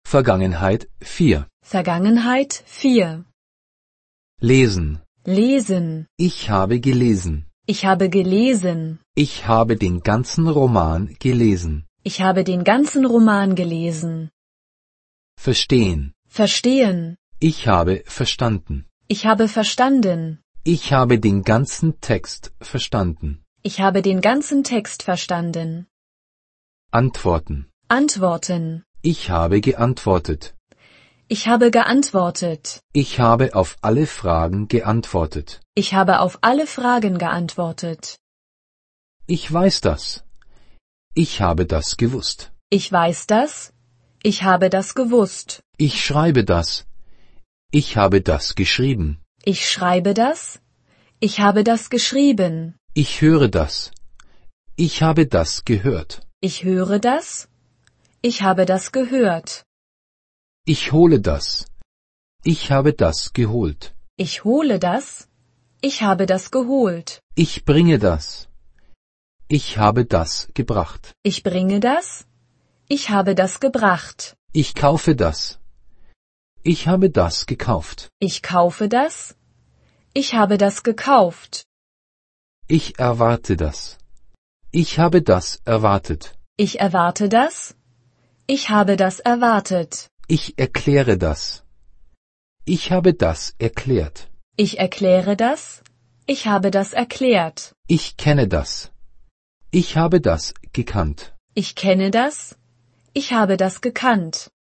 Vergangenheit 4. Vergangenheit 4. Lesen. Lesen. Ich habe gelesen. Ich habe gelesen. Ich habe den ganzen Roman gelesen. Ich habe den ganzen Roman gelesen. Verstehen. Verstehen. Ich habe verstanden. Ich habe verstanden. Ich habe den ganzen Text verstanden. Ich habe den ganzen Text verstanden. Antworten. Antworten. Ich habe geantwortet. Ich habe geantwortet. Ich habe auf alle Fragen geantwortet. Ich habe auf alle Fragen geantwortet. Ich weiß das. Ich habe das gewusst. Ich weiß das. Ich habe das gewusst. Ich schreibe das. Ich habe das geschrieben. Ich schreibe das. Ich habe das geschrieben. Ich höre das. Ich habe das gehört. Ich höre das. Ich habe das gehört. Ich hole das. Ich habe das geholt. Ich hole das. Ich habe das geholt. Ich bringe das. Ich habe das gebracht. Ich bringe das. Ich habe das gebracht. Ich kaufe das. Ich habe das gekauft. Ich kaufe das. Ich habe das gekauft. Ich erwarte das. Ich habe das erwartet. Ich erwarte das. Ich habe das erwartet. Ich erkläre das. Ich habe das erklärt. Ich erkläre das. Ich habe das erklärt. Ich kenne das. Ich habe das gekannt. Ich kenne das. Ich habe das gekannt.